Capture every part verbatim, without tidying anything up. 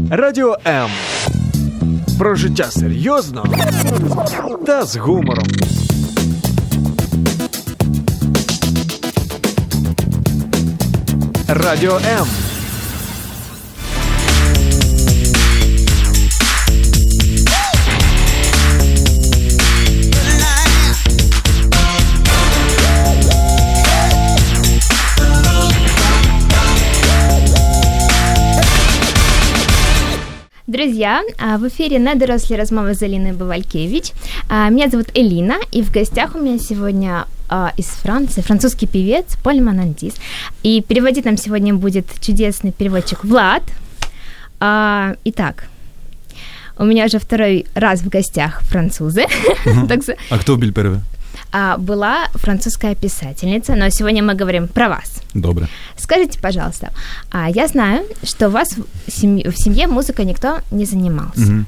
Радіо М. Про життя серйозно та з гумором. Радіо М. Друзья, в эфире «Недорослі розмови» с Алиной Бывалькевич. Меня зовут Элина, и в гостях у меня сегодня из Франции французский певец Поль Манантис. И переводить нам сегодня будет чудесный переводчик Влад. Итак, у меня уже второй раз в гостях французы. А кто был первый? Была французская писательница, но сегодня мы говорим про вас. Добро. Скажите, пожалуйста, я знаю, что у вас в семье, в семье музыкой никто не занимался. Mm-hmm.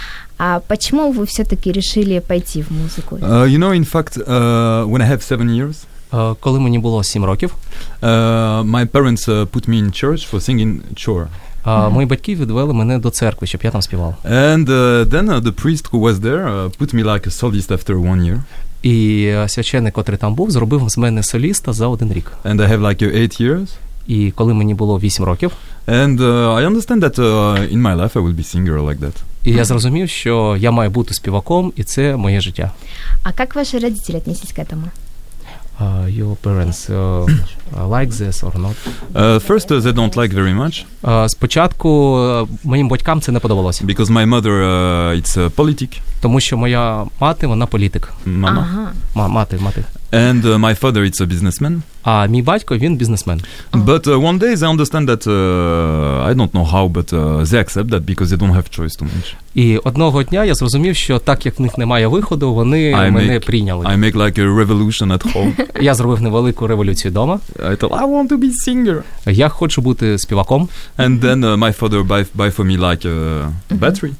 А почему вы все-таки решили пойти в музыку? Uh, you know, in fact, uh, when I have seven years, uh, коли мені було сім років, uh, my parents uh, put me in church for singing chore. А uh, mm-hmm. мої батьки відвели мене до церкви, щоб я там співав. And uh, then uh, the priest who was there uh, put me like a solist after one year. І священник, котрий там був, зробив з мене соліста за один рік. And I have like eight years. І коли мені було вісім років. And uh, I understand that uh, in my life I will be singer like that. І я зрозумів, що я маю бути співаком, і це моє життя. А як ваші родители отнеслись к этому? Uh, your parents uh, like this or not? Uh, first, uh, they don't like very much. Uh, спочатку uh, моїм батькам це не подобалося. Because my mother, uh, it's a politic. Тому що моя мати, вона політик. Мама. Ага. Ма- мати, мати. And uh, my father, it's a businessman. А мій батько, він бізнесмен. But uh, one day they understand that, uh, I don't know how, but uh, they accept that because they don't have choice too much. І одного дня я зрозумів, що так як в них немає виходу, вони I мене make, прийняли. I make like a revolution at home. Я зробив невелику революцію вдома. I thought, I want to be singer. Я хочу бути співаком. And then uh, my father buy, buy for me like a battery.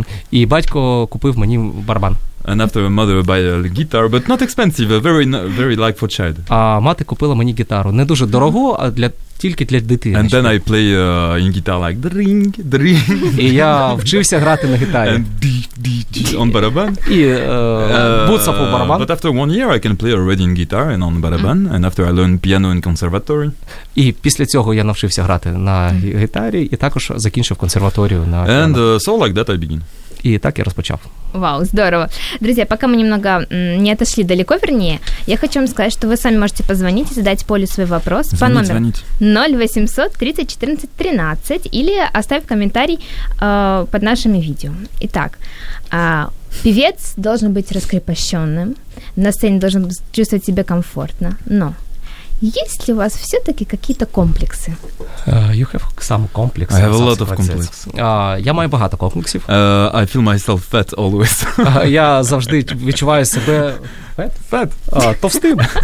І батько купив мені барабан. And after mother buy a guitar, but not expensive, very very like for child. А мати купила мені гітару. Не дуже дорогу, а для тільки для дитини. And then I play uh, in guitar like dring, dring. І я вчився грати на гітарі. And d d d on барабан. І uh, буцав у барабан. But after one year I can play already in guitar and on барабан. And after I learn piano in conservatory. І після цього я навчився грати на гітарі і також закінчив консерваторію на And uh, so like that I begin. И так я распочав. Вау, здорово. Друзья, пока мы немного не отошли далеко, вернее, я хочу вам сказать, что вы сами можете позвонить и задать Полю свой вопрос звонить, по номеру звонить. ноль восемьсот тридцать четырнадцать тринадцать или оставь комментарий э, под нашими видео. Итак, э, певец должен быть раскрепощенным, на сцене должен чувствовать себя комфортно, но есть ли у вас все-таки какие-то комплексы? Uh, you have some complex. I have a lot of complex. Uh, я маю багато комплексів. Uh, I feel myself fat always. uh, я завжди відчуваю себе fat? Fat. Uh, товстим. uh,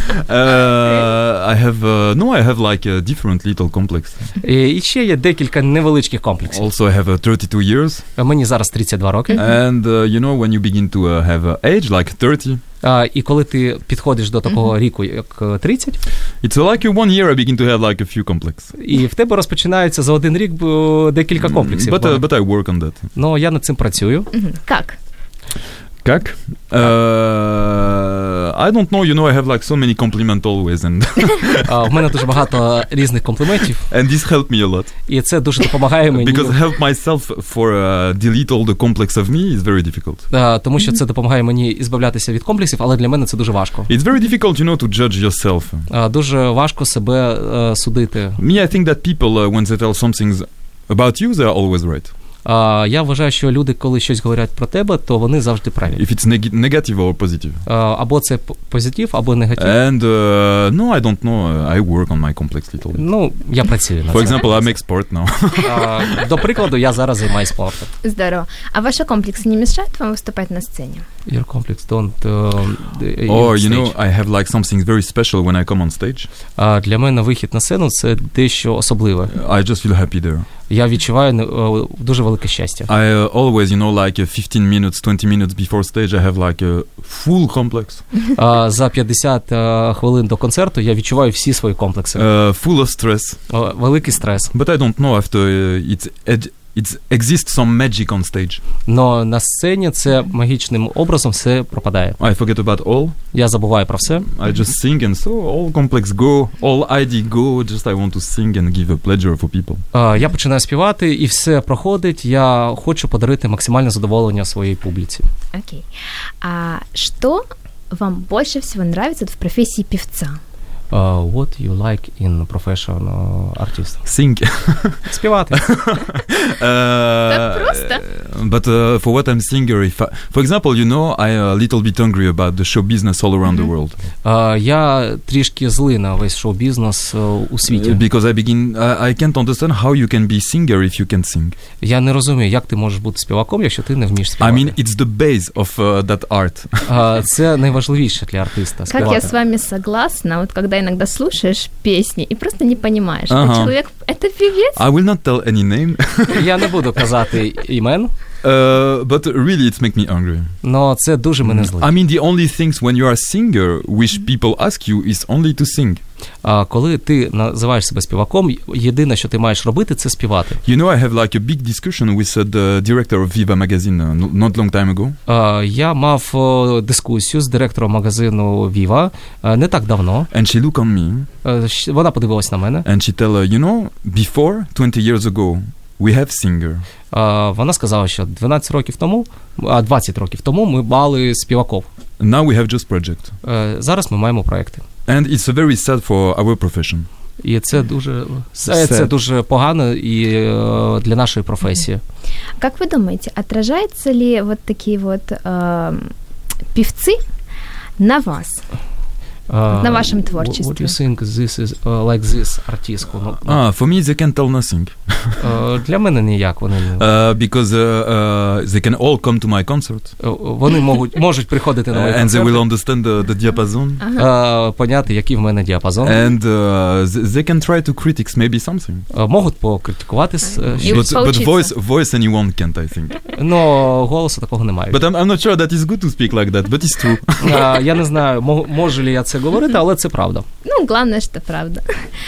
I have, uh, no, I have like a different little complex. І, і ще є декілька невеличких комплексів. Also I have uh, thirty-two years. Мені зараз тридцять два роки. And uh, you know, when you begin to uh, have uh, age, like thirty. Uh, і коли ти підходиш до такого mm-hmm. віку, як тридцять, it's like one year I begin to have like a few complexes. І в тебе розпочинається за один рік декілька комплексів. But, uh, but I work on that. Но я над цим працюю. Mm-hmm. Как? Как? Uh, I don't know, you know, I have like so many compliments always. And uh, в мене дуже багато різних компліментів. And this helped me a lot. І це дуже допомагає мені. Because help myself for uh, delete all the complex of me is very difficult. Uh, тому що це допомагає мені ізбавлятися від комплексів, але для мене це дуже важко. It's very difficult, you know, to judge yourself. Uh, дуже важко себе uh, судити. Me, I think that people, uh, when they tell something about you, they are always right. Uh, я вважаю, що люди, коли щось говорять про тебе, то вони завжди праві. If it's neg- negative or positive. Uh, або це позитив, або негатив. And uh, no, I don't know. I work on my complex little bit. Ну, я працюю над цим. For example, I make sport now. uh, до прикладу, я зараз займаюся спортом. Здорово. А ваши комплексы не мешают вам выступать на сцене? Your complex don't... Uh, Or, you know, I have like something very special when I come on stage. Uh, для мене вихід на сцену – це дещо особливе. I just feel happy there. Я відчуваю uh, дуже велике щастя. I uh, always, you know, like uh, fifteen minutes, twenty minutes before stage, I have like a full complex. Uh, за п'ятдесят uh, хвилин до концерту я відчуваю всі свої комплекси. Uh, full of stress. Uh, великий стрес. But I don't know after uh, it's ed- it exists some magic on stage. Но на сцені це магічним образом все пропадає. I forget about all. Я забуваю про все. I just sing and so all complex go, all idea go, just I want to sing and give a pleasure for people. Uh, я починаю співати, і все проходить. Я хочу подарити максимальне задоволення своїй публіці. Окей. Okay. А что вам больше всего нравится в профессии певца? Uh, what you like in professional artist? Sing. Співати. Так просто. But uh, for what I'm singer, if I, for example, you know, I a little bit angry about the show business all around mm-hmm. the world. Uh, я трішки злий на весь шоу-бізнес uh, у світі. Because I begin, I, I can't understand how you can be singer if you can't sing. Я не розумію, як ти можеш бути співаком, якщо ти не вмієш співати. I mean, it's the base of uh, that art. uh, це найважливіше для артиста. Как я с вами согласна, вот когда иногда слушаешь песни и просто не понимаешь, ага. это человек, это певец? I will not tell any name. Я не буду казати імен. Uh, but really it's make me angry. Но це дуже мене злить. I mean, the only things when you are a singer which people ask you is only to sing. А коли ти називаєш себе співаком, єдине, що ти маєш робити, це співати. You know, I have like a big discussion with uh, the director of Viva magazine uh, not long time ago. Uh, я мав uh, дискусію з директором магазину Viva uh, не так давно. And she looked on me. Uh, вона подивилась на мене. And she tell her, you know, before twenty years ago, we have singer. Uh, вона сказала, що дванадцять років тому, а двадцять років тому ми мали співаків. Now we have just project. Uh, зараз ми маємо проекти. And it's very sad for our profession. І це дуже, це, це дуже погано і uh, для нашої професії. Как вы думаете, отражаются ли вот такие вот uh, певцы на вас? Uh, на вашем творчестве. What do you think this is uh, like this artist? No, ah, for me they can tell nothing. uh, для мене ніяк вони не. Uh, because uh, uh, they can all come to my concert. Uh, вони можуть можуть приходити на мої концерти. And they will understand the, the diapason. Uh, поняти, який в мене діапазон. And uh, they can try to critics maybe something. Uh, можуть покритикувати. Uh, but but voice voice anyone can't, I think. Но голосу такого немає. But I'm, I'm not sure that it's good to speak like that, but it's true. uh, я не знаю, можу ли я це говорити, але це правда. Ну, главное, что правда.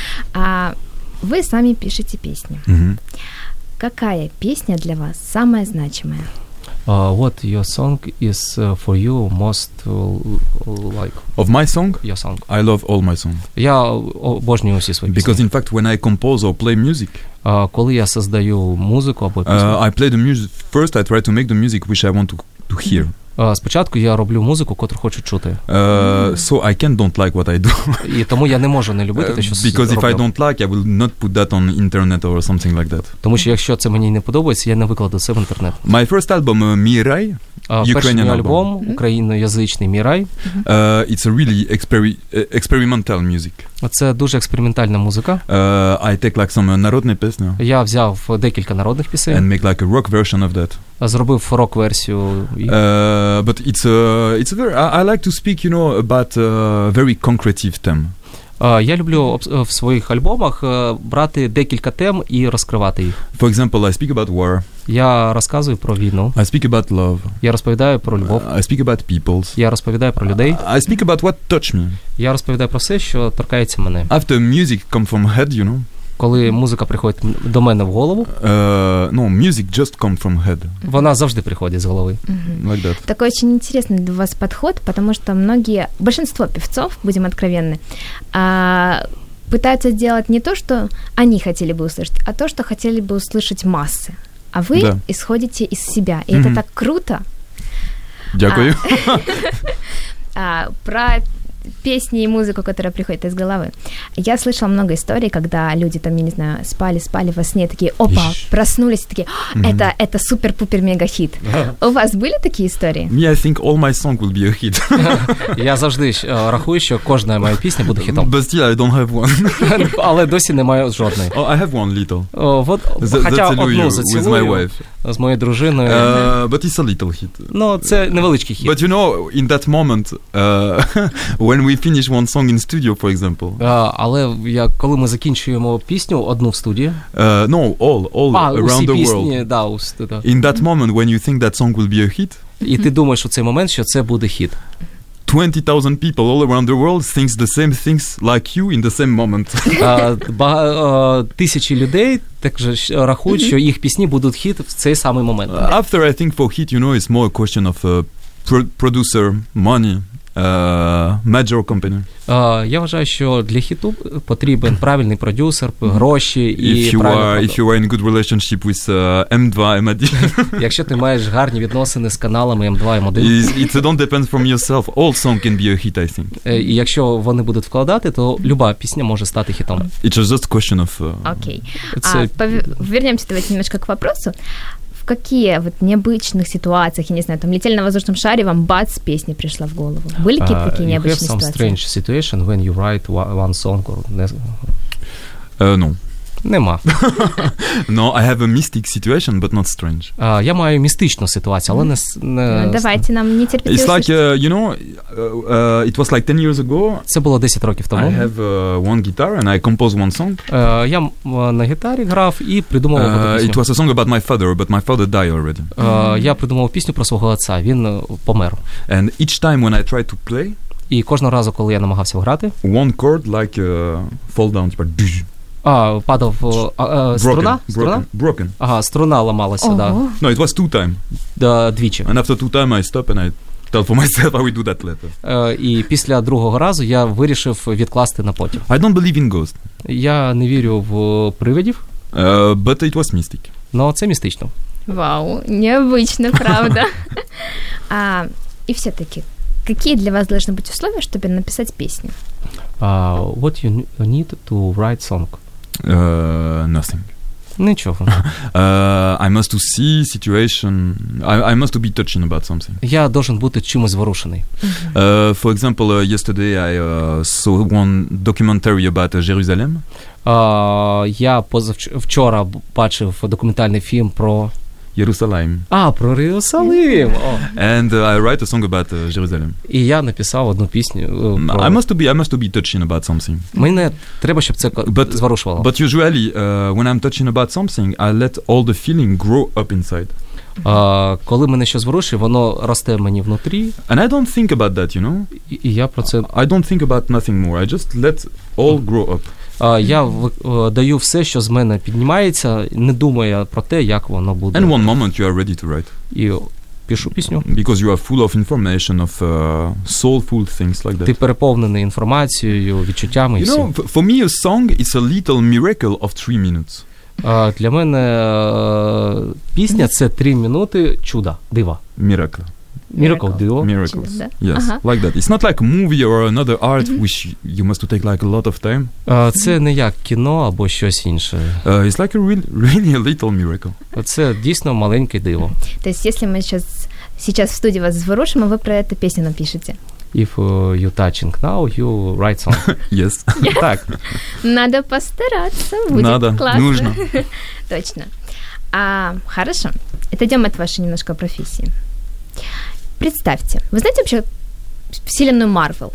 А вы сами пишете песни. Mm-hmm. Какая песня для вас самая значимая? Uh, what your song is uh, for you most uh, like? Of my song? Your song. I love all my songs. Я обожнюю всі свої пісні. Because in fact when I compose or play music, uh, коли я создаю музику або пісню, uh, I play the music first. I try to make the music which I want to to hear. Uh, спочатку я роблю музику, котру хочу чути. Uh, so I can don't like what I do. І тому я не можу не любити те, що роблю. Because if I don't like, I will not put that on internet or something like that. Тому що якщо це мені не подобається, я не викладу це в інтернет. My first album, uh, Мірай, uh, перший мій альбом, україноязичний Мірай. Uh, it's a really experi- experimental music. Це дуже експериментальна музика. Uh, I take like some народні пісні. Я взяв декілька народних пісень. And make like a rock version of that. Зробив рок-версію. Uh, but it's a, it's a very, I, I like to speak, you know, about uh, very concretive theme. Uh, я люблю в своїх альбомах uh, брати декілька тем і розкривати їх. For example, I speak about war. Я розказую про війну. I speak about love. Я розповідаю про любов. I speak about peoples. Я розповідаю про людей. I speak about what touch me. Я розповідаю про все, що торкається мене. After music come from head, you know. Коли музика приходить до мене в голову. Uh, no, music just come from head. Вона завжди приходить з голови. Mm-hmm. Like that. Такой очень интересный у вас подход, потому что многие, большинство певцов, будем откровенны, а, пытаются сделать не то, что они хотели бы услышать, а то, что хотели бы услышать массы. А вы да. исходите из себя, и mm-hmm. это так круто. Дякую. А, а, про песни и музыку, которая приходит из головы. Я слышала много историй, когда люди там, я не знаю, спали, спали во сне, такие, опа, Ищ. проснулись, такие, mm-hmm. это, это супер-пупер-мега-хит. Yeah. У вас были такие истории? Me, I think all my song will be a hit. Я завжди рахую, що кожна моя пісня буде хітом. But still, I don't have one. Але досі немає жодної. Oh, I have one little. Oh, вот, the, хоча одну зацілую з моєю дружиною. Uh, but it's a little hit. Ну, це невеличкий хіт. But you know, in that moment, uh, when we finish one song in studio, for example. Uh, але я, коли ми закінчуємо пісню, одну в студії. Uh, no, all, all а, around the пісні, world. Да, ус, да. In that moment, when you think that song will be a hit. І ти думаєш у цей момент, що це буде хіт. twenty thousand people all around the world thinks the same things like you in the same moment. Тисячі людей також рахують, що їх пісні будуть хіт в цей самий момент. After, I think for hit, you know, it's more a question of uh, pro- producer, money, uh, major company. Uh, я вважаю, що для хіту потрібен правильний продюсер, гроші і if you правильний are, if you are in good relationship with uh, Ем два, Ем один. Якщо ти маєш гарні відносини з каналами Ем два, Ем один. It don't depend from yourself. All song can be a hit, I think. І якщо вони будуть вкладати, то люба пісня може стати хітом. It's just a question of... Uh, Окей. Okay. А, пов... Вернемся давайте немножко к вопросу. В какие вот необычных ситуациях, я не знаю, там летели на воздушном шаре, вам бац, песня пришла в голову? Были какие-то такие uh, необычные ситуации? You have some ситуации? strange situation when you write one song or... Uh, no. Нема. No, I have a mystic situation, but not strange. Uh, я маю містичну ситуацію, але не... не... Ну, давайте, нам не терпіть. It's like, uh, you know, uh, uh, it was like ten years ago. Це було десять років тому. I have uh, one guitar and I composed one song. Uh, я на гітарі грав і придумав uh, пісню. It was a song about my father, but my father died already. Uh, я придумав пісню про свого отця, він помер. And each time when I tried to play, і кожного разу, коли я намагався грати, one chord like uh, fall down, типа А, падав а, а, струна? Broken, Струна? broken. Ага, струна ламалася, Ого. да. No, it was two time. Да, двічі. And after two time I stop and I tell for myself I will do that later. Uh, і після другого разу я вирішив відкласти на потім. I don't believe in ghosts. Я не вірю в привидів. Uh, but it was mystic. Но це містично. Вау, необычно, правда. а, и все-таки, какие для вас должны быть условия, чтобы написать песню? Uh, what you need to write song? Uh, nothing. Нічого. uh, I must to see situation. I, I must to be touching about something. Я должен бути чимось зворушений. Uh, for example, uh, yesterday I uh, saw one documentary about uh, Jerusalem. Uh, я позавчора бачив документальний фільм про Єрусалим. А, про Єрусалим. Oh. And uh, I write a song about uh, Jerusalem. І я написав одну пісню. Uh, про... I must to be I must to be touching about something. Мені треба, щоб це but, зворушувало. But usually uh, when I'm touching about something, I let all the feeling grow up inside. Uh, коли мене щось зворушує, воно росте мені внутрі. And I don't think about that, you know. І, і я про це I don't think about nothing more. I just let all grow up. Uh, я в, uh, даю все, що з мене піднімається, не думаю про те, як воно буде. And one moment you are ready to write. І пишу пісню. Because you are full of information, of uh, soulful things like that. Ти переповнений інформацією, відчуттями і You всім. know, for me a song is a little miracle of three minutes. Uh, для мене uh, пісня – це три минути чуда, дива. Miracle. Miracle, диво. Miracles. Да. Yes, Ага. like that. It's not like a movie or another art which you must to take like a lot of time. Uh, це не як кіно або щось інше. Uh, it's like a real, really a little miracle. Це дійсно маленьке диво. То есть, если мы сейчас, сейчас в студии вас заворушим, а вы про эту песню напишете? If uh, you touching now, you write song. Yes. Так. Надо постараться, будет Надо, классно. нужно. Точно. А, хорошо. Отойдем от вашей немножко профессии. Представьте, вы знаете вообще вселенную Marvel?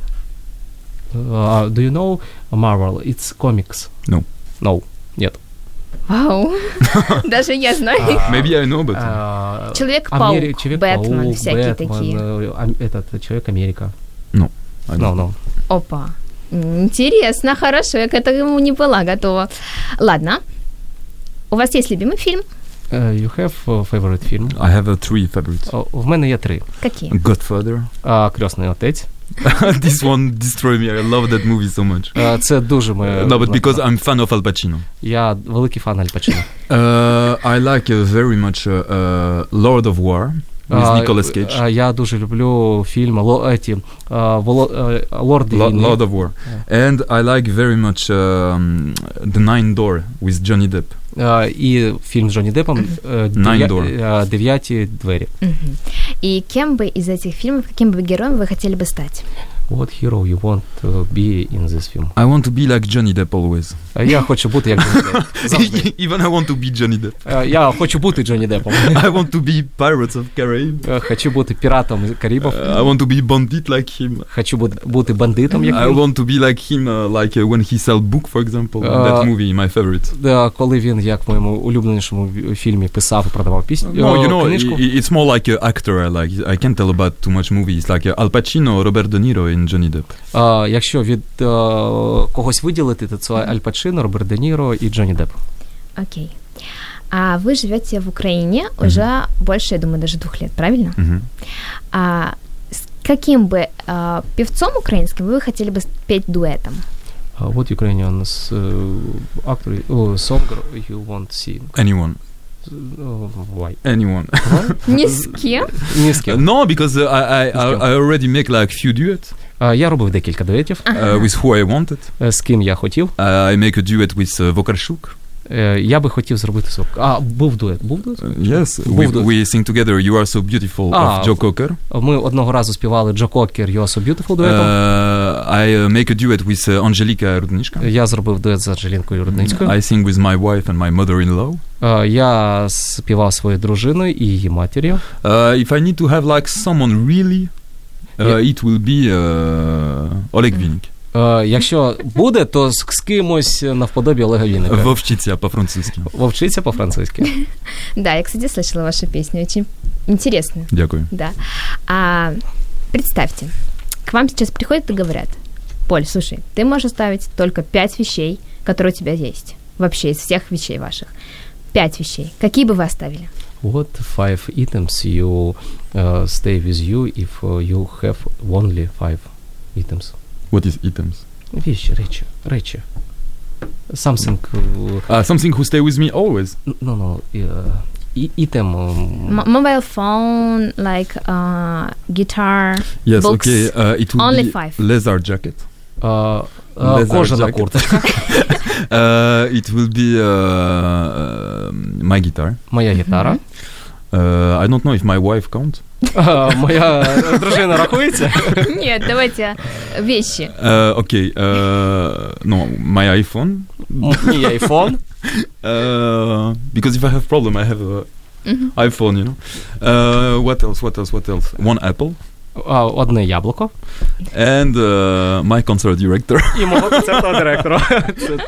Uh, do you know Marvel? It's comics. No. No. Нет. Вау. Даже я знаю. Maybe I know, but... Uh, Человек-паук, Амери- Бэтмен, Человек-паук, всякие Бэтмен, такие. э, ам- этот Человек-Америка. No. I No, don't. no. Опа. Интересно, хорошо, я к этому не была готова. Ладно. У вас есть любимый фильм? Uh, you have a favorite film? I have uh, three favorites. О, в мене є три. Какие? Godfather. Uh, Крестний отець. This one destroyed me. I love that movie so much. Uh, це дуже моє... No, but because I'm fan of Al Pacino. Я великий фан Аль Пачино. Uh, I like uh, very much uh, uh, Lord of War with Uh, Nicolas Cage. uh, я дуже люблю фільми ло, еті, uh, воло, uh, Лорд Lo- війни. Lord of War. And I like very much um, The Nine Door with Johnny Depp. Uh, і фільм з Джонні Деппом uh, Nine дев'я- Door. uh, «Дев'яті двері». Мгм. И кем бы из этих фильмов, каким бы героем вы хотели бы стать? What hero you want to be in this film? I want to be like Johnny Depp always. Я хочу бути як Джонні Депп. Завжди. Even I want to be Johnny Depp. Я хочу бути Джонні Деппом. I want to be Pirates of Caribbean. Хочу бути піратом Карибів. Uh, I want to be bandit like him. Хочу бути бандитом як він. I want to be like him, uh, like uh, when he sell book, for example. Uh, that movie, my favorite. Коли він, як в моєму улюбленішому фільмі, писав і продавав пісню. No, you know, it, it's more like an actor. I like. I can't tell about too much movies. Like uh, Al Pacino, Robert De Niro in Johnny Depp. Uh, якщо від uh, когось виділити, то це Аль Пачино, Роберт Де Ніро и Джонни Депп. Окей. А вы живете в Украине mm-hmm. уже больше, я думаю, даже двух лет, правильно? Mm-hmm. А с каким бы а, певцом украинским вы хотели бы петь дуэтом? Uh, what Ukrainian uh, actor, oh, song you want to sing? Anyone. Uh, why? Anyone. Ни с кем? Ни с кем. No, because uh, I, I, I already make like few duets. Uh, я робив декілька дуетів. Uh, with who I wanted. Uh, з ким я хотів. Uh, I make a duet with uh, Vokarchuk. Uh, я би хотів зробити звук. А, був дует. Був дует? Uh, yes. Був we, дует. we sing together You Are So Beautiful а, of Joe Cocker. Ми одного разу співали Джо Кокер You Are So Beautiful дуетом. Uh, I make a duet with uh, Angelika Rudnicka. Я зробив дует з Анжелінкою Рудницькою. I sing with my wife and my mother-in-law. Uh, я співав своєю дружиною і її матір'ю. Uh, if I need to have like someone really, uh, yeah. it will be uh, Oleg Vinik. Uh, якщо буде, то з, з кимось навподобі Олега Вінника. Вовчиця по-французски. Вовчиця по-французски. Да, я, кстати, слышала вашу песню, очень интересную. Дякую. Да. А, представьте, к вам сейчас приходят и говорят: Поль, слушай, ты можешь оставить только пять вещей, которые у тебя есть. Вообще из всех вещей ваших. Пять вещей. Какие бы вы оставили? What five items you uh, stay with you if uh, you have only five items? What is items? Вещи, речи, речи. Something... Uh, uh, something who stay with me always? No, no. Uh, item... Um, M- mobile phone, like uh, guitar, yes, books. Okay. Uh, it will only be five. Leather jacket. Uh, uh, кожана курточка. uh, it will be uh, uh, my guitar. Моя гітара. Uh, I don't know if my wife counts. Uh, моя дружина рахується? Нет, давайте вещи. Uh, okay. Uh, no, my iPhone. Мій iPhone. Uh, because if I have problem, I have a mm-hmm. iPhone, you know. Uh, what else? What else? What else? One apple. Uh, одне яблуко. And uh, my concert director. І мого концертного директора.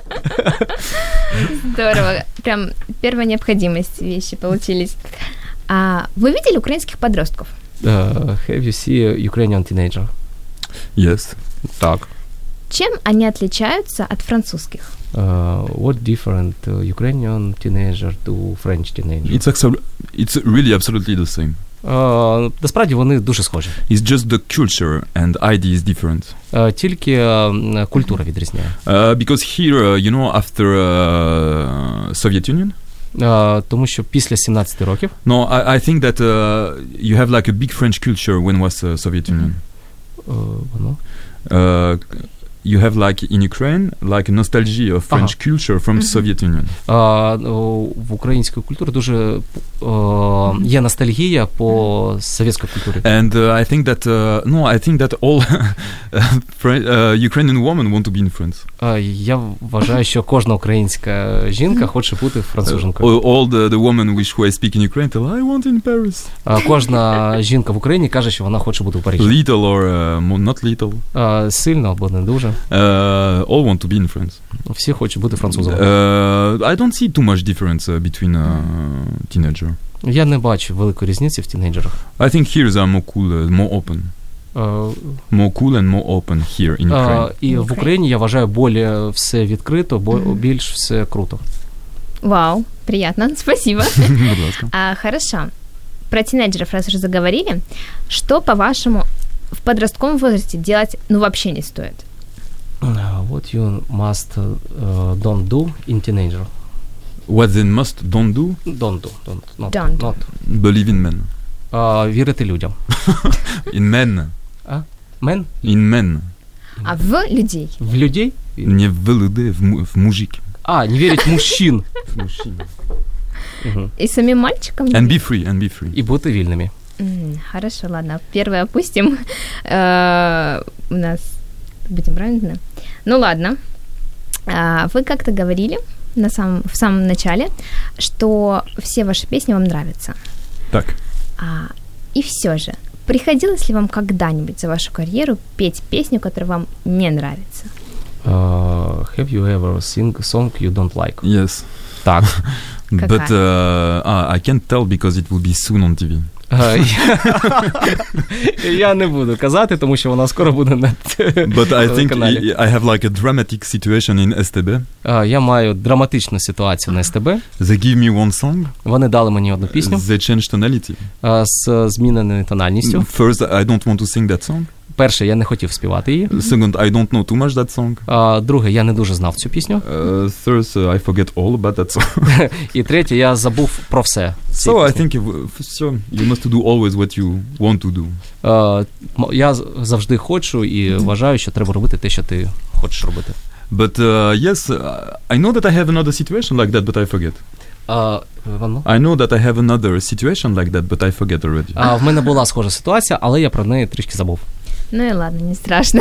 Здорово. Прям первая необходимость вещи получились. А вы видели украинских подростков? Uh, have you seen Ukrainian teenager? Yes. Так. Чем они отличаются от французских? Uh, what different uh, Ukrainian teenager to French teenager? It's, actu- it's really absolutely the same. Uh, насправді вони дуже схожі. It's just the culture and idea is different. Uh, тільки uh, культура відрізняє. Uh, because here, uh, you know, after uh, Soviet Union, Uh, тому що після сімнадцяти років. No, I, I think that uh, you have like a big French culture when was uh, Soviet Union. Uh, uh, you have like in Ukraine like a nostalgia of French ага. culture from mm-hmm. Soviet Union. Uh, в українській культурі дуже uh, є ностальгія по совєтській культурі. And uh, I think that uh, no, I think that all uh, Ukrainian women want to be in France. Uh, я вважаю, що кожна українська жінка хоче бути француженкою. Uh, all the, the women which who I speak in Ukraine tell I want in Paris. Uh, кожна жінка в Україні каже, що вона хоче бути в Парижі. Little or uh, not little. Uh, сильно або не дуже. Uh, all want to be in France. Всі хочуть бути французами. Uh, I don't see too much difference uh, between uh, teenager. Я не бачу великої різниці в тінейджерах. I think here they are more cool, uh, more open. Uh, more cool and more open here in Ukraine. Uh, і в Україні, я вважаю, більше все відкрито, бо більш все круто. Вау, приятно, спасибо. а, хорошо. Про тинейджеров, раз уже заговорили, что, по-вашему, в подростковом возрасте делать, ну, вообще не стоит? Uh, what you must uh, don't do in teenager? What they must don't do? Don't do. Don't. Not. Don't. Not. Believe in men. Uh, вірити людям. In men. А? Men? In men. А в людей? В людей? Не в людей, в, му- в мужики. А, не вірить в мужчин. В мужчин. Uh-huh. І самим мальчикам? And be free, and be free. І бути вільними. Mm, хорошо, ладно. Первое опустим. Uh, у нас... Будем правильно? Ну, ладно. Uh, вы как-то говорили на самом, в самом начале, что все ваши песни вам нравятся. Так. Uh, и все же, приходилось ли вам когда-нибудь за вашу карьеру петь песню, которая вам не нравится? Uh, have you ever sing a song you don't like? Yes. Так. But uh, uh, I can't tell because it will be soon on ті ві. Я не буду казати, тому що вона скоро буде на телеканалі. But I think I have like a dramatic situation in ес те бі. Я маю драматичну ситуацію на ес те бі. They give me one song. Вони дали мені одну пісню. They changed tonality. З зміненою тональністю. First, I don't want to sing that song. Перше, я не хотів співати її. Second, I don't know too much that song. А, друге, я не дуже знав цю пісню. Uh, third, uh, I forget all about that song. І третє, я забув про все. So I think if, so, you must do always what you want to do. Uh, я завжди хочу і вважаю, що треба робити те, що ти хочеш робити. But uh, yes, I know that I have another situation like that, but I forget. Uh, I know that I have another situation like that, but I forget already. А uh, в мене була схожа ситуація, але я про неї трішки забув. Ну и ладно, не страшно.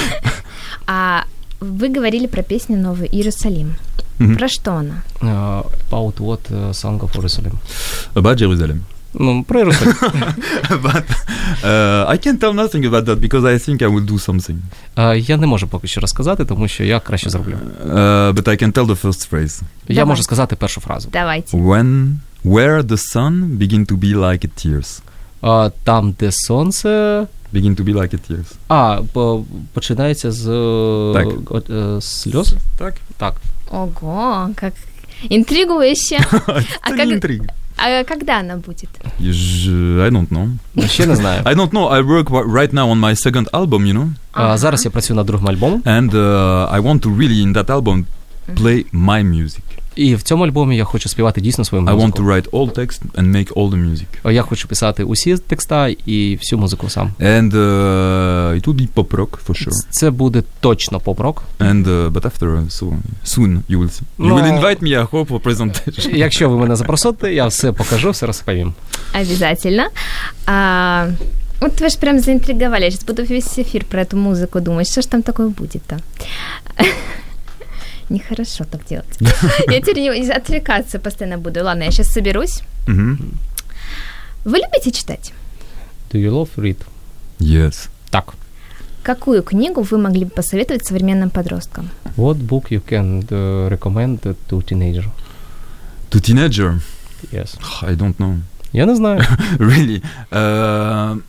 А вы говорили про песню «Новый Иерусалим». Mm-hmm. Про что она? Uh, about what uh, song of Jerusalem? About Jerusalem. Ну, про Єрусалим. But uh, I can't tell nothing about that because I think I will do something. Uh, я не можу поки що розказати, тому що я краще зроблю. Uh, but I can tell the first phrase. Я Давай. можу сказати першу фразу. Давайте. When, where the sun begin to be like a tears. Uh, там, де сонце... Begin to be like a tears. А, по, починається з так. О, о, сльоз? Так. Так. Ого, как интригующе. А как интрига? А когда она будет? I don't know. Ще не знаю. I don't know. I work right now on my second album, you know. А, зараз я працюю над другим альбомом. And uh, I want to really in that album play my music. І в цьому альбомі я хочу співати дійсно свою музику. I want to write all text and make all the music. Я хочу писати усі текста і всю музику сам. And uh, it will be pop rock for sure. Це буде точно поп-рок. And uh, but after so soon you will see. You will invite me, I hope, for presentation. Якщо ви мене запросите, я все покажу, все розповім. Обязательно. А, вот вы же прям заинтриговали. Я сейчас буду весь эфир про эту музыку думать, что ж там такое будет-то. Нехорошо так делать. Я теперь не отвлекаться постоянно буду. Ладно, я сейчас соберусь. Mm-hmm. Вы любите читать? Do you love read? Yes. Так. Какую книгу вы могли бы посоветовать современным подросткам? What book you can uh, recommend to teenager? To teenager? Yes. I don't know. Я не знаю. Really? Uh,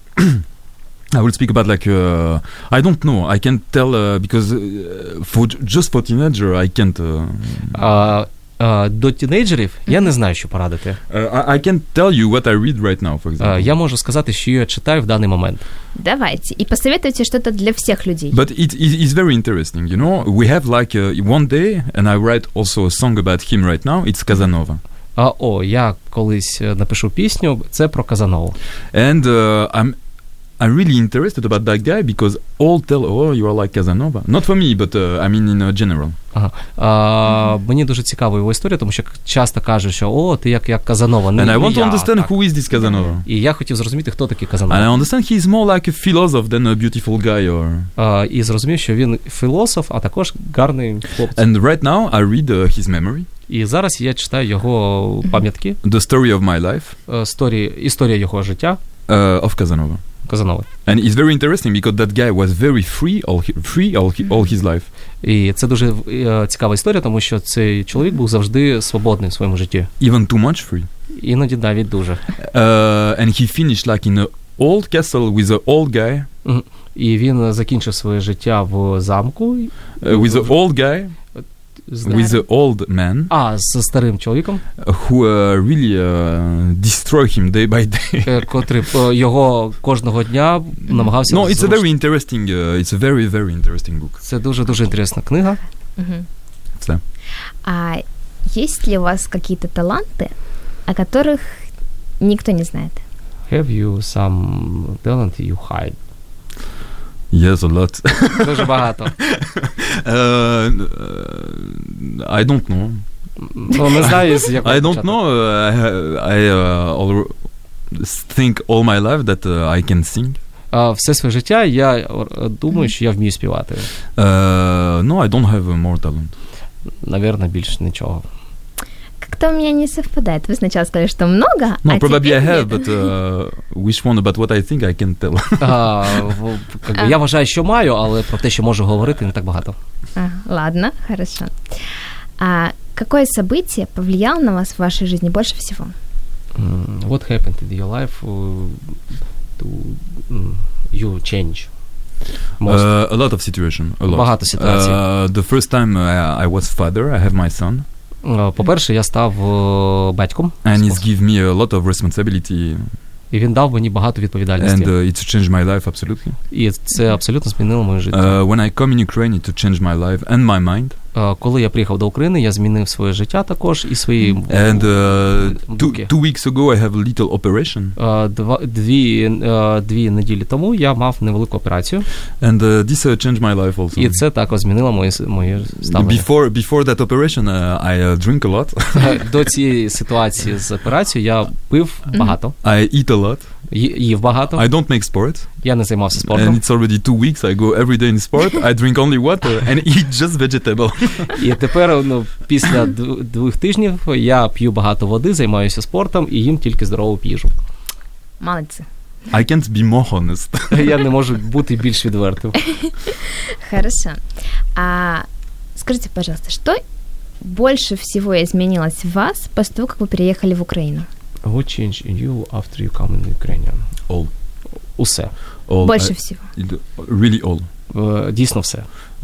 I will speak about like uh, I don't know. I can't tell uh, because uh, for just for teenager I can't. Uh, uh, uh, до тінейджерів я не знаю, що порадити. Uh, I can't tell you what I read right now, for example. Uh, я можу сказати, що я читаю в даний момент. Давайте и посоветуйте что-то для всех людей. But it is very interesting, you know. We have like uh, one day, and I write also a song about him right now. It's Casanova. А о, я колись напишу пісню. Це про Казанову. And uh, I'm. I'm really interested about that guy because all tell, oh, you are like Casanova. Not for me, but uh, I mean in uh, general. Ага. А, mm-hmm. Мені дуже цікава його історія, тому що часто кажуть, що о, ти як, як Казанова. And I want to understand так. who is this Casanova. І я хотів зрозуміти, хто такий Казанова. And I understand he is more like a philosopher than a beautiful guy. Or... А, і зрозумів, що він філософ, а також гарний хлопець. And right now I read uh, his memory. І зараз я читаю його пам'ятки. The story of my life. Uh, story, історія його життя. Uh, of Casanova. Казанови. And it's very interesting because that guy was very free all he, free all, he, all his life. І це дуже uh, цікава історія, тому що цей чоловік був завжди свободний в своєму житті. Even too much free. Іноді навіть дуже. Uh, and he finished like in an old castle with an old guy. Mm-hmm. І він закінчив своє життя в замку. Uh, with an old guy. With the old man. А, з старим чоловіком. Who uh, really uh, destroy him day by day. Котрий його кожного дня намагався No, it's a very interesting, uh, it's a very, very interesting book. Це дуже-дуже інтересна книга. Uh-huh. Все. А есть ли у вас какие-то таланты, о которых никто не знает? Have you some talent you hide? Yes, a lot. Дуже багато. Uh, I don't know. Ну, не знаю, з якого I don't know. Uh, I, uh, think all my life that uh, I can sing. Uh, все своє життя я думаю, що я вмію співати. Uh, no, I don't have more talent. Наверно, більше нічого. Как-то у меня не совпадает. Вы сначала сказали, что много, No, а probably I have, нет. but uh, which one about what I think I can't tell. А, в, как би, я вважаю, що маю, але про те, що можу говорити, не так багато. А, ладно, хорошо. А какое событие повлияло на вас в вашей жизни больше всего? What happened in your life to you change? Uh, a lot of situation. A lot. Багато ситуацій. Uh, the first time I, I was father, I have my son. По-перше, я став батьком. And it's give me a lot of responsibility. І він дав мені багато відповідальності. And uh, it's changed my life absolutely. І це абсолютно змінило моє життя. Uh, when I come in Ukraine, it changed my life and my mind. Uh, коли я приїхав до України, я змінив своє життя також і свої And uh, two, two weeks ago I have a little operation. Uh, два, дві, uh, дві неділі тому я мав невелику операцію. And uh, this uh, changed my life also. І це також змінило моє, моє ставлення. Before, before that operation, uh, I uh, drink a lot. До цієї ситуації з операцією я пив багато. I eat a lot. Їв багато. I don't make sports. Я не займався спортом. And it's already two weeks. I go every day in sport. I drink only water and eat just vegetable. І тепер, ну, після двох тижнів я п'ю багато води, займаюся спортом і їм тільки здорову їжу. Молодцы. I can't be more honest. Я не можу бути більш відвертим. Хорошо. А скажите, пожалуйста, что больше всего изменилось в вас после того, как вы переехали в Украину? What changed in you after you come in Ukraine? All. Усе. All. Больше I, всего. It, really all. Uh, дійсно все.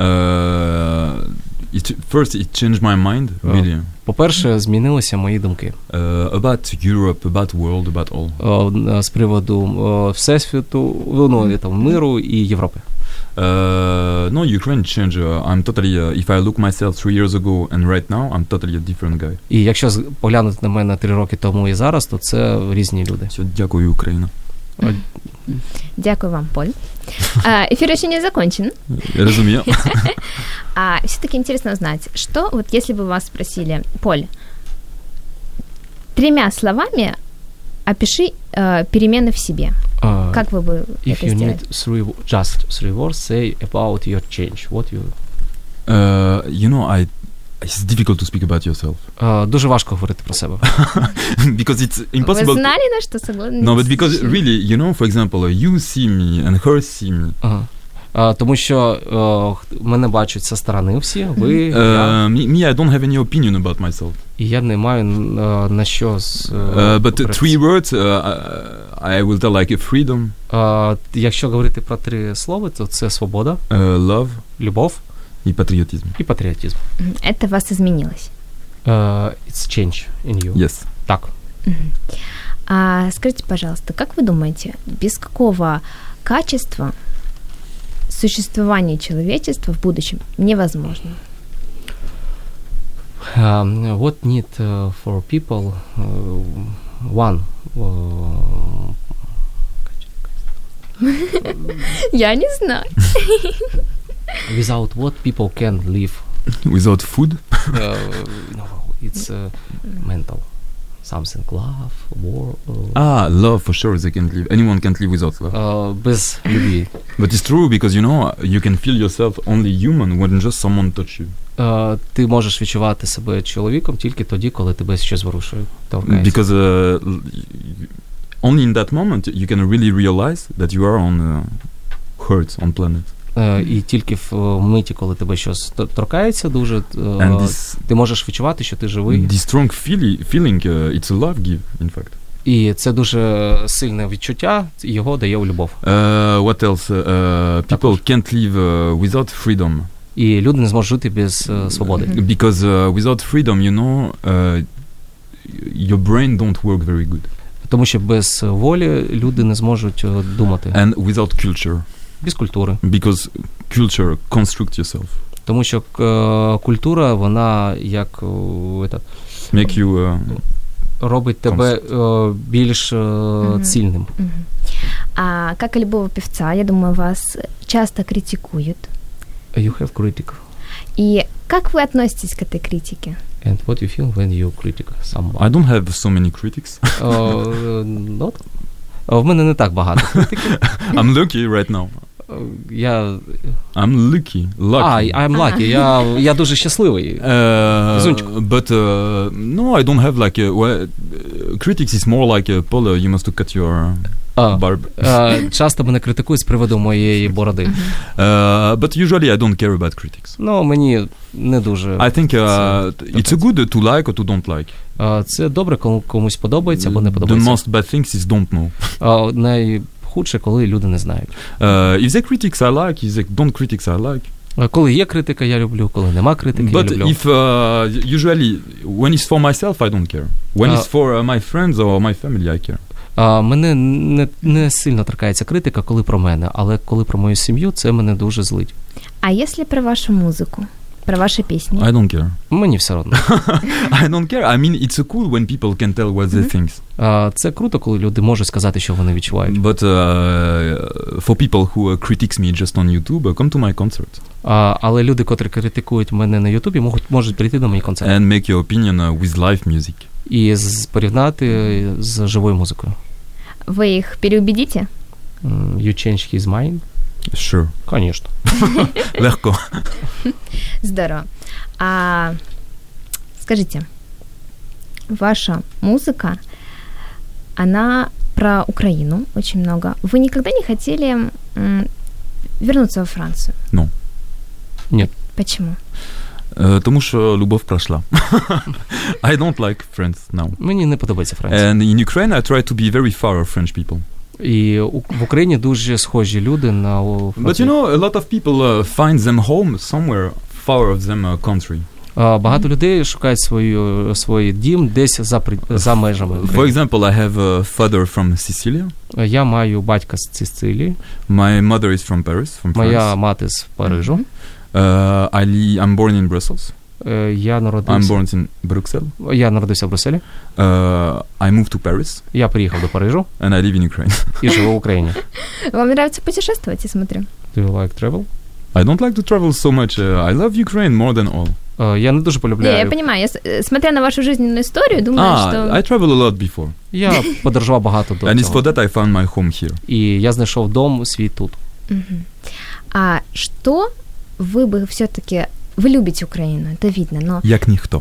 Uh, it, first, it changed my mind, really. Uh, По-перше, змінилися мої думки. Uh, about Europe, about world, about all. Uh, з приводу uh, Всесвіту, ну, там, миру і Європи. Uh, no, Ukraine changed. Uh, I'm totally, uh, if I look myself three years ago and right now, I'm totally a different guy. І якщо поглянути на мене три роки тому і зараз, то це різні люди. Все, дякую, Україна. Дякую вам, Поль. Эфир еще не закончен. Я разумею. А все-таки интересно узнать, что вот если бы вас спросили, Поль, тремя словами опиши э, перемены в себе. Uh, как вы бы if это you сделали? need three, just three words, say about your change. What you? Uh, you know, I. It's difficult to speak about yourself. Uh, дуже важко говорити про себе. Because it's impossible. Ви знали, на що согласні? No, but because really, you know, for example, you see me and her see me. Uh-huh. Uh, тому що uh, мене бачать зі сторони всі, ви, uh, я. Me, me, I don't have any opinion about myself. І я не маю uh, на що з... Uh, uh, but uh, three words, uh, I will tell like a freedom. Uh, якщо говорити про три слова, то це свобода, uh, love, любов и патриотизм. И патриотизм. Это вас изменилось? Uh, it's change in you. Yes. Так. Uh-huh. А скажите, пожалуйста, как вы думаете, без какого качества существование человечества в будущем невозможно? Um, what need uh, for people uh, one uh, Я не знаю. Without what people can live? Without food? Uh, no, it's uh, mental. Something, love, war. Uh, ah, love for sure. They can't live. Anyone can't live without love. Uh, без любви. But it's true because you know you can feel yourself only human when just someone touch you. Uh, ти можеш відчувати себе чоловіком тільки тоді, коли тебе щось ворушує. Торкається. Because uh, only in that moment you can really realize that you are on uh, Earth, on planet. Uh, і тільки в миті, коли тебе щось торкається дуже, uh, this, ти можеш відчувати, що ти живий. This strong feeling, feeling uh, it's a love give, in fact. І це дуже сильне відчуття, його дає любов. Uh, what else? Uh, people can't live uh, without freedom. І люди не зможуть жити без uh, свободи. Because uh, without freedom, you know, uh, your brain don't work very good. Тому що без волі люди не зможуть uh, думати. And without culture. Без культури. Because culture construct yourself. Тому що uh, культура, вона як uh, это, make you uh, робить тебе uh, більш uh, mm-hmm. цільним. Mm-hmm. А как и любого певца, я думаю, вас часто критикуют. You have critic. И как вы относитесь к этой критике? And what you feel when you critic someone? I don't have so many critics. uh, not? Uh, в мене не так багато критиків. I'm lucky right now. Я... I'm lucky. Lucky. А, I'm lucky. Я, я дуже щасливий. Uh, but uh, no, I don't have like a... Well, critics is more like a Paul, you must cut your uh, barb. uh, часто мене критикують з приводу моєї бороди. Uh, but usually I don't care about critics. Ну, мені не дуже... I think uh, it's good to like or to don't like. Uh, це добре, коли комусь подобається або не подобається. The most bad things is don't know. Uh, найхудше, коли люди не знають. Uh, if they critics I like, if they don't critics I like. Uh, коли є критика, я люблю, коли нема критики, But я люблю. But if uh, usually when it's for myself, I don't care. When uh, it's for uh, my friends or my family, I care. Uh, мене не, не сильно торкається критика, коли про мене, але коли про мою сім'ю, це мене дуже злить. А якщо про вашу музику? Про ваші пісні? I don't care. Мені все одно. I don't care. I mean, it's cool when people can tell what they think. Uh, це круто, коли люди можуть сказати, що вони відчувають. But uh, for people who critics me just on YouTube, come to my concert. Uh, але люди, котрі критикують мене на Ютубі, можуть, можуть прийти до мої концерти. And make your opinion with live music. І з, порівняти з живою музикою. Ви їх переубедите? Mm, you change his mind? Sure. Конечно. Легко. Здорово. А скажите, ваша музыка, она про Украину очень много. Вы никогда не хотели м, вернуться во Францию? No. Нет. Почему? Uh, тому що любов пройшла. I don't like France now. Мені не подобається Франція. And in Ukraine I try to be very far of French people. І в Україні дуже схожі люди на... But you know, a lot of people uh, find them home somewhere far of them uh, country. Uh, багато людей шукають свою, свій дім десь за, за межами України. For example, I have a father from Sicily. Я маю батька з Сицилії. My mother is from Paris, from France. Моя мати з Парижу. Uh, I li- I'm born in Brussels. Uh, я народився... I'm born in Brussels. Я народився в Брюсселі. Uh, I moved to Paris. Я приїхав до Парижу. And I live in Ukraine. І живу в Україні. Вам нравится путешествовать, я смотрю? Do you like travel? I don't like to travel so much. Uh, I love Ukraine more than all. Uh, я не дуже полюбляю... Не, я понимаю. Я, смотря на вашу жизненную историю, думаю, ah, что... I travel a lot before. Я подорожував багато до And it's цього. for that I found my home here. І я знайшов дом свій тут. Uh-huh. А что вы бы все-таки... Вы любите Украину, это видно, но... Як ніхто.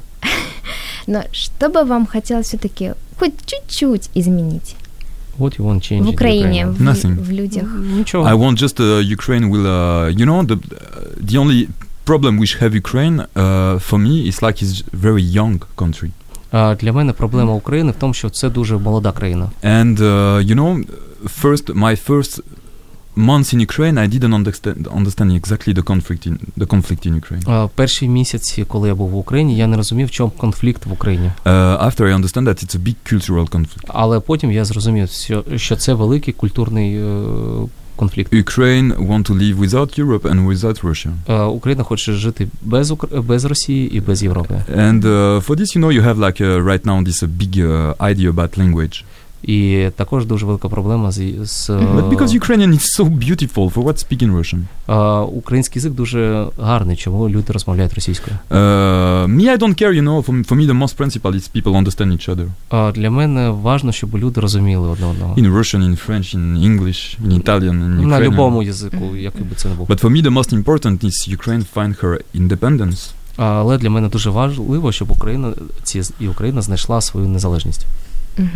Но что бы вам хотелось все-таки хоть чуть-чуть изменить? What you want change в Украине, в, Nothing. в людях. Ничего. I want just uh, Ukraine will, uh, you know, the the only problem which have Ukraine uh, for me is like it's very young country. Uh, для мене проблема України в тому, що це дуже молода країна. And uh, you know, first my first months in Ukraine, I didn't understand understand exactly the conflict in the conflict in Ukraine. Uh, перші місяці, коли я був в Україні, я не розумів, в чому конфлікт в Україні. Uh, after I understand that it's a big cultural conflict. Але потім я зрозумів, що, що це великий культурний uh, конфлікт. Ukraine want to live without Europe and without Russia. Uh, Україна хоче жити без Укра... без Росії і без Європи. And uh, for this, you know, you have like uh, right now this uh, big uh, idea about language. І також дуже велика проблема з... з But because Ukrainian is so beautiful, for what speaking Russian? Uh, український язик дуже гарний, чому люди розмовляють російською. Uh, me, I don't care, you know, for, for me the most principal is people understand each other. Uh, для мене важливо, щоб люди розуміли одне одного. In Russian, in French, in English, in Italian, in Ukrainian. На любому язику, який би це не був. But for me the most important is Ukraine find her independence. Але для мене дуже важливо, щоб Україна, ці, і Україна знайшла свою незалежність. Угу.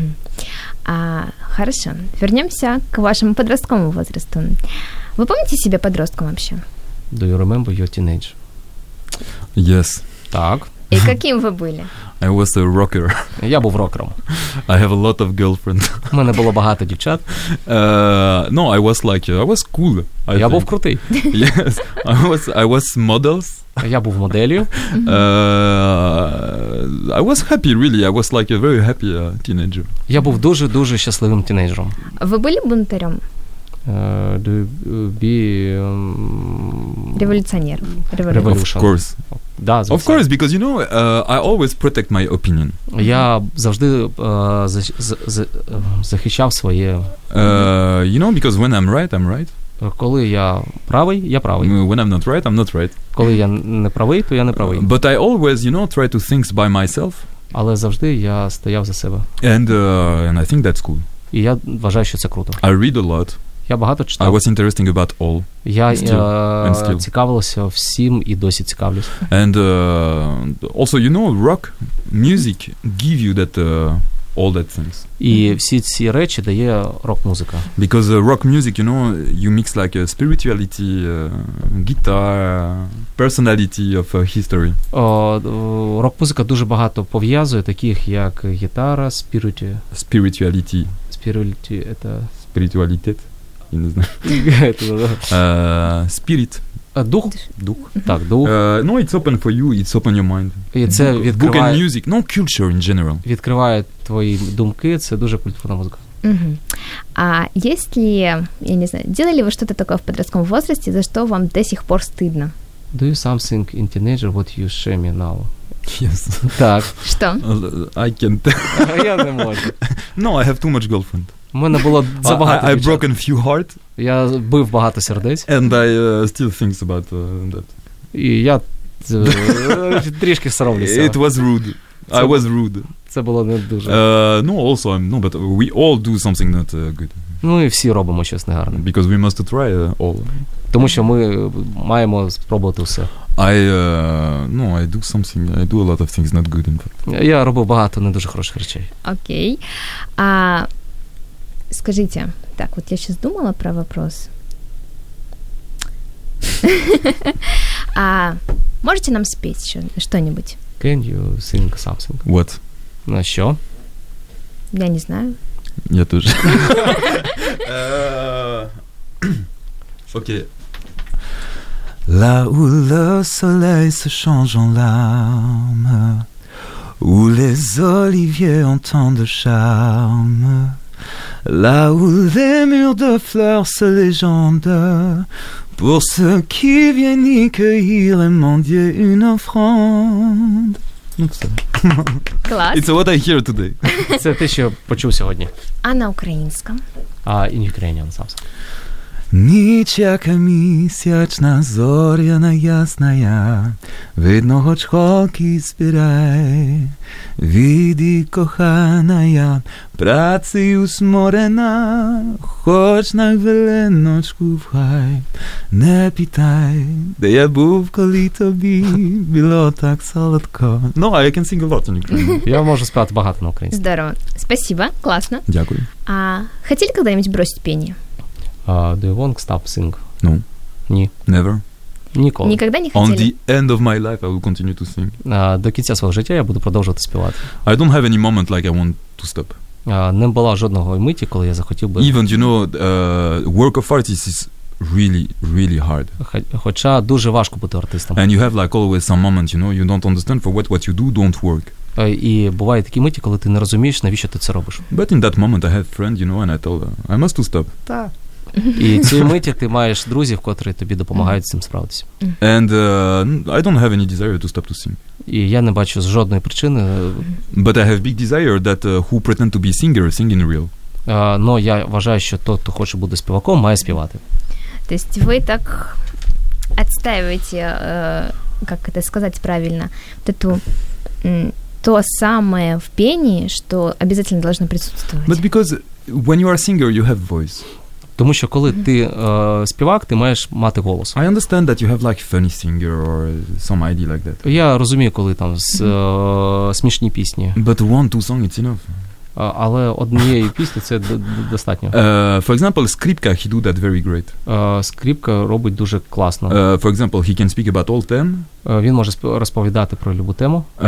А, хорошо. Вернемся к вашему подростковому возрасту. Вы помните себя подростком вообще? Do you remember your teenage? Yes. Так. И каким вы были? I was a rocker. Я був рокером. I have a lot of girlfriends. У мене було багато дівчат. Uh, no, I was like, I was cool. I Я think. був крутий. Yes, I was, I was models. Я був моделлю. Uh, I was happy, really. I was like a very happy uh, teenager. Я був дуже-дуже щасливим тінейджером. Вы были бунтарем? Uh, do you be... Um... Революционером. Of course. Да, of course, because, you know, uh, I always protect my opinion. Я завжди uh, за, за, за, захищав своє... Uh, you know, because when I'm right, I'm right. Коли я правий, я правий. When I'm not right, I'm not right. Коли я не правий, то я не правий. But I always, you know, try to think by myself. Але завжди я стояв за себе. And, uh, and I think that's cool. І я вважаю, що це круто. I read a lot. Я багато читав. I was interesting about all. Я uh, цікавився всім і досі цікавлюсь. And uh, also, you know, rock music give you that uh, all that things. І всі ці речі дає рок-музика. Because uh, rock music, you know, you mix like a spirituality, uh, guitar, personality of uh, history. Uh, рок-музика дуже багато пов'язує, таких як гітара, spirituality. Spirituality. Spirituality – це... Spirituality. Я не знаю. uh, spirit. Дух? Дух. Так, дух. Uh, no, it's open for you, it's open your mind. І це book, відкриває... book and music, no culture in general. Відкриває твої думки, це дуже культурна музика. Uh-huh. А есть ли, я не знаю, делали вы что-то такое в подростковом возрасте, за что вам до сих пор стыдно? Do you something in teenager what you shame me now? Yes. Так. Что? I can't. Я не можу. No, I have too much girlfriend. У мене було забагато I, I broken few heart. Я бив багато сердець. And I uh, still think about uh, that. І я трішки соромлюся. It was rude. I was rude. Це було не дуже. Uh, no, also, I'm, no, but we all do something not uh, good. Ну і всі робимо щось негарне. Because we must try uh, all. Тому що ми маємо спробувати все. I, uh, no, I do something, I do a lot of things not good, in fact. Я робив багато не дуже хороших речей. Окей. А скажите, так, вот я сейчас думала про вопрос. А можете нам спеть что-нибудь? Can you sing something? What? На що? Я не знаю. Я тоже. Окей. Là où le soleil se change en larmes, où les oliviers ont tant de charme, là où les murs de fleurs se légendent, pour ceux qui viennent y cueillir et mendier une offrande. Ну, це. Клас. It's what I hear today. Це те, що почув сьогодні. А на українському? А in Ukrainian something. Ніч, яка місячна, зоряна ясная, видно, хоч холки збирай, віди, коханая, працею сморена, хоч на хвилиночку в хай, не питай, де я був, коли тобі було так солодко. No, I can sing a lot in Ukrainian. Я можу співати багато на українському. Здорово. Спасибо, классно. Дякую. А хотели когда-нибудь бросить пение? Uh, do you want stop sing? No. Ні. Never. Ніколи. Никогда не хотели? On the end of my life I will continue to sing. Uh, до кінця свого життя я буду продовжувати співати. I don't have any moment like I want to stop. Uh, не було жодного миті, коли я захотів би... Even, you know, uh, work of artists is really, really hard. Хоча дуже важко бути артистом. And you have like always some moment, you know, you don't understand for what what you do don't work. І бувають такі миті, коли ти не розумієш, навіщо ти це робиш. But in that moment I have friend, you know, and I tell her, I must to stop. Так. І цієї миті ти маєш друзів, котрі тобі допомагають з цим справитися. And uh, I don't have any desire to stop to sing. І я не бачу жодної причини. But I have big desire that uh, who pretend to be singer sing in real. Uh, но я вважаю, що той, хто хоче бути співаком, має співати. То есть вы так отстаиваете, э, как это сказать правильно, вот эту м, то самое в пении, что обязательно должно присутствовать. But because when you are a singer, you have voice. Тому що коли ти е, співак, ти маєш мати голос. I understand that you have like funny singer or some idea like that. Я розумію, коли там з, е, смішні пісні. But one, two song, it's enough. А, але однієї пісні це д- д- достатньо. Uh, for example, Скрипка, he do that very great. Е, Скрипка робить дуже класно. Uh, for example, he can speak about all them. Е, він може сп- розповідати про любу тему. Uh,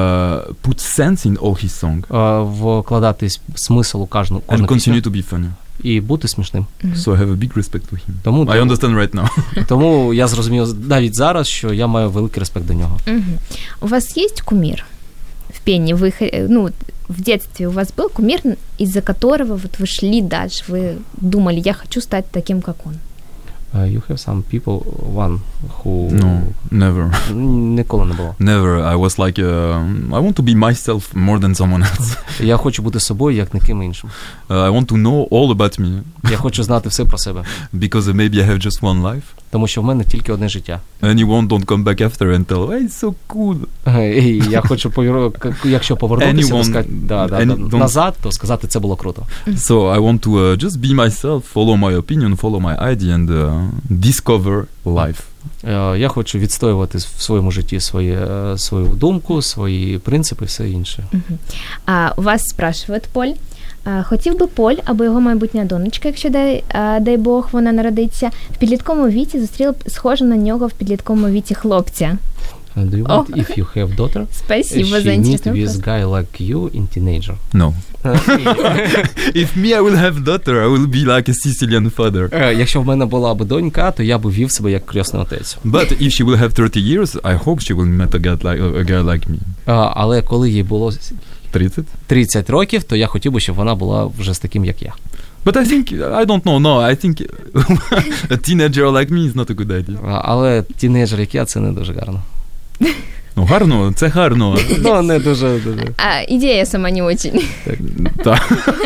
put sense in all his song. Е, вкладати смисл у кожну, кожну And continue пісню. to be funny. І бути смішним. So I have a big respect to him. Тому, I understand right now. тому я зрозумів навіть зараз, що я маю великий респект до нього. Угу. У вас есть кумир в пении? Вы, ну, в детстве у вас был кумир, из-за которого вот вы шли дальше, вы думали, я хочу стать таким, как он? Uh, you have some people, one who... No, never. Ніколи не було. Never. I was like, uh, I want to be myself more than someone else. Я хочу бути собою, як ніким іншим. Uh, I want to know all about me. Я хочу знати все про себе. Because maybe I have just one life. Тому що в мене тільки одне життя. Anyone don't come back after and tell, hey, it's so cool. І я хочу, повір... якщо повернутися, Anyone, то сказати, да, да, any, да, назад, то сказати, це було круто. So I want to uh, just be myself, follow my opinion, follow my idea and uh, discover life. Я хочу відстоювати в своєму житті своє, свою думку, свої принципи і все інше. Uh-huh. А у вас спрашують, Поль, а, хотів би Поль, або його майбутня донечка, якщо дай, а, дай Бог вона народиться, в підлітковому віці зустріла б схоже на нього в підлітковому віці хлопця. Do you want, oh. if you have daughter, Спасибо за интересный вопрос. She meet with guy like you in teenager. No. If me, I will have daughter, I will be like a Sicilian father. Якщо в мене була б донька, то я б вів себе як крісний отець. But if she will have thirty years, I hope she will meet a guy like, a guy like me. Але коли їй було тридцять тридцять років, то я хотів би, щоб вона була вже з таким, як я. But I think, I don't know, no, I think a teenager like me is not a good idea. Але тінейджер, як я, це не дуже гарно. Ну, гарно, це гарно. Ну, не дуже, дуже. А, идея сама не очень. Да.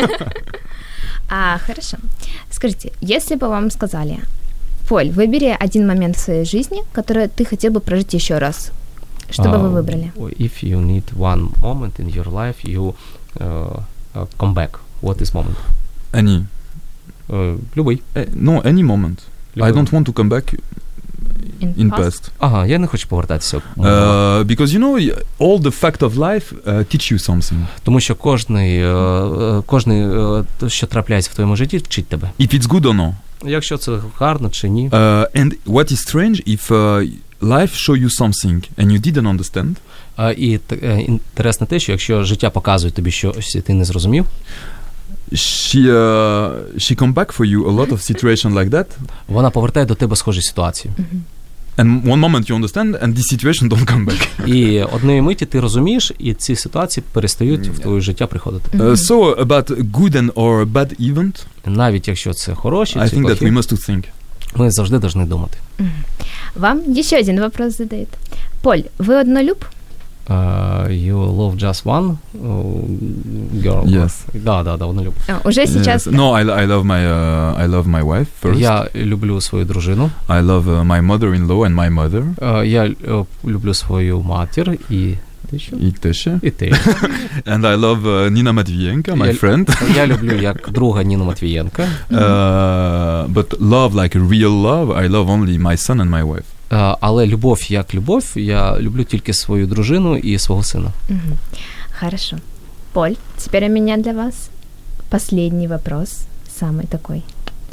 А, хорошо. Скажите, если бы вам сказали, Поль, выбери один момент в своей жизни, который ты хотел бы прожить еще раз, что бы вы выбрали? If you need one moment in your life, you uh, uh, come back. What is moment? Any. Uh, любий. Uh, no, any moment. Любий. I don't want to come back in, in past. past. Ага, я не хочу повертатися. Uh, because, you know, all the fact of life uh, teach you something. Тому що кожний, uh, кожний uh, що трапляється в твоєму житті, вчить тебе. If it's good or no. Якщо це гарно чи ні. Uh, and what is strange, if uh, life show you something and you didn't understand. Uh, і uh, інтересно те, що якщо життя показує тобі щось, і ти не зрозумів, She uh, she come back for you a lot of situation like that. Вона повертає до тебе схожі ситуації. Mm-hmm. And one moment you understand, and this situation don't come back. І одної миті ти розумієш, і ці ситуації перестають в твоє життя приходити. Uh, so about good and or bad event. Навіть якщо це хороші, I чи think плохі, that we must to think. Ми завжди повинні думати. Mm-hmm. Вам еще один вопрос задают. Поль, вы однолюб? Uh, you love just one uh, girl? Yes. Да, да, да, однолюб. Uh, уже сейчас? Yes. No, I, I love my uh, I love my wife first. Я люблю свою дружину. I love uh, my mother-in-law and my mother. Uh, я uh, люблю свою матір і І теща. І ти. And I love uh, Nina Matvienko, my я, friend. Я люблю як друга Ніну Матвієнка. Uh, but love like real love, I love only my son and my wife. Uh, але любов як любов, я люблю тільки свою дружину і свого сина. Угу. Хорошо. Поль, теперь у меня для вас последний вопрос, самый такой.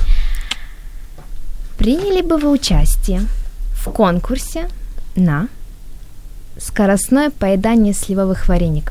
Приняли бы вы участие в конкурсе на скоростное поедание сливовых вареников?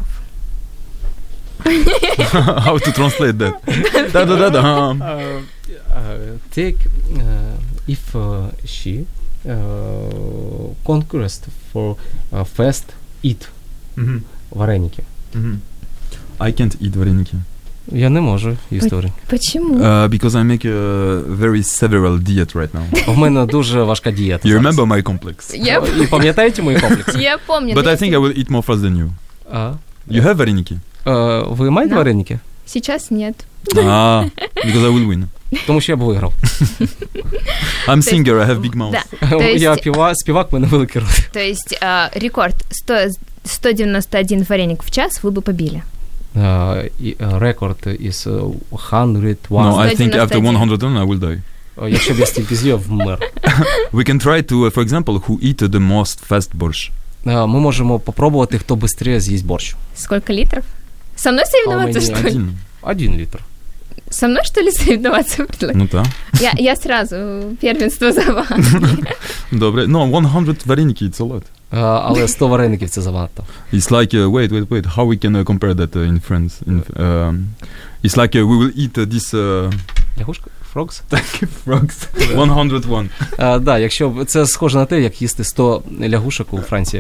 How to translate that? Да-да-да-да. Take, uh, if uh, she Uh, conquest for uh, fast eat mm-hmm. вареники. Mm-hmm. I can't eat вареники. Я не можу їсти вареники. Почему? Uh, because I make a very several diet right now. У мене дуже важка дієта. You remember my complex? Я І пам'ятаєте мої комплекси? Я помню. But I think I will eat more fast than you. Uh, you have вареники? Uh, ви маєте no. вареники? Сейчас нет. Ah, because I will win. Тому що я б виграв. I'm singer, I have big mouth. Да. Я піва, співак, в мене великий рот. То есть uh, рекорд сто девяносто один вареник в час вы бы побили? Рекорд uh, is uh, сто один. No, I think after one hundred one I will die. Якщо б я стільки з'їв, вмер. We can try to, uh, for example, who eat the most fast борщ. Uh, ми можемо попробувати, хто швидше з'їсть борщ. Сколько литров? Со мной соревноваться, что ли? Один. Один литр. Со мной, что ли, соревноваться? Ну да. Я, я сразу первенство за вами. Добре. No, one hundred вареники, it's a lot. Uh, але сто вареників це занадто. It's like, uh, wait, wait, wait, how we can uh, compare that uh, in France? In, um, it's like uh, we will eat uh, this... Uh, Лягушка? Frogs? Frogs. one hundred one. uh, да, якщо це схоже на те, як їсти сто лягушок у Франції.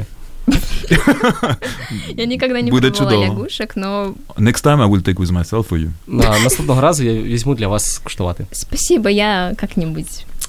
Я никогда не Буде пробовала чудово. лягушек, но... Next time I will take with myself for you. Uh, наступного разу я візьму для вас скуштувати. Спасибо, я как-нибудь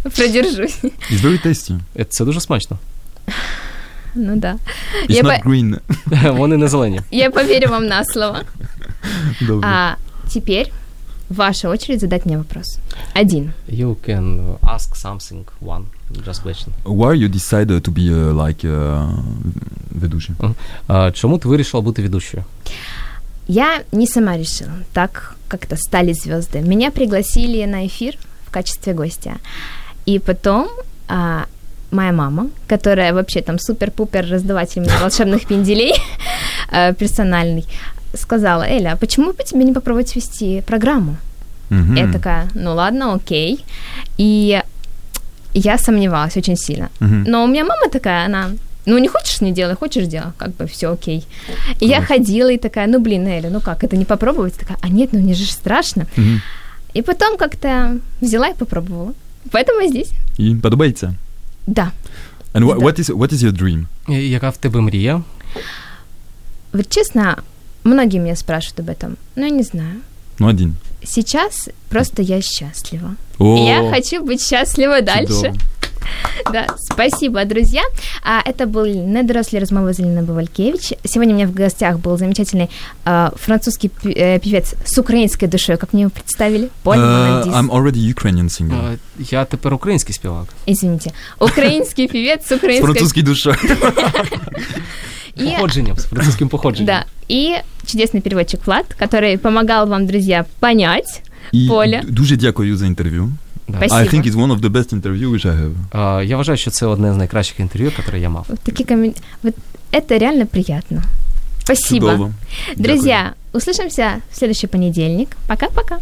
продержусь. It's very tasty. Це дуже смачно. Ну да. It's Я not по... green. Вони не зелені. Я поверю вам на слово. Добре. А теперь ваша очередь задать мне вопрос. Один. You can ask something, one, just question. Why you decided to be uh, like uh, ведущий? Uh-huh. Uh, чому ти вирішила бути ведущою? Я не сама решила. Так как-то стали звезды. Меня пригласили на эфир в качестве гостя. И потом а, моя мама, которая вообще там супер-пупер раздаватель волшебных пенделей персональный, сказала: Эля, а почему бы тебе не попробовать вести программу? Mm-hmm. Я такая: ну ладно, окей. И я сомневалась очень сильно. Mm-hmm. Но у меня мама такая, она... Ну, не хочешь — не делай, хочешь — делай, как бы всё окей. И я ходила и такая: ну, блин, Эля, ну как, это не попробовать? Такая: а нет, ну мне же страшно. Mm-hmm. И потом как-то взяла и попробовала. Поэтому я здесь. И подобається? Да. And what, what, is, what is your dream? Яка в тебе мрія? Вот честно, многие меня спрашивают об этом, но я не знаю. Ну, один. Сейчас просто я счастлива. О, и я хочу быть счастлива дальше. Чудово. Да, спасибо, друзья. А, это был «Недорослі розмови» з Аліною Бувалькевич. Сегодня у меня в гостях был замечательный а, французский пи- певец с украинской душой, как мне его представили. Поль Монандис. Uh, I'm already Ukrainian singer. Uh, я тепер український співак. Извините. Украинский певец с украинской... С французской душой. И... Походженням, с французским походженням. Да, и чудесный переводчик Влад, который помогал вам, друзья, понять І Поля. Дуже дякую за інтерв'ю. Да. Спасибо. I think it's one of the best interview which I have. Uh, я вважаю, що це одне з найкращих інтерв'ю, яке я мав. Вот такие коммен... Вот это реально приятно. Спасибо. Чудово. Друзья, услышимся в следующий понедельник. Пока-пока.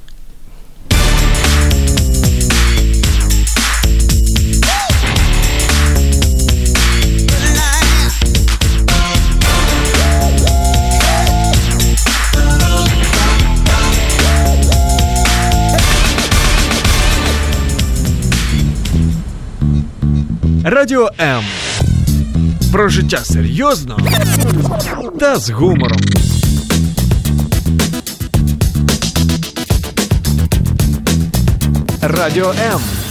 Радіо М. Про життя серйозно та з гумором. Радіо М.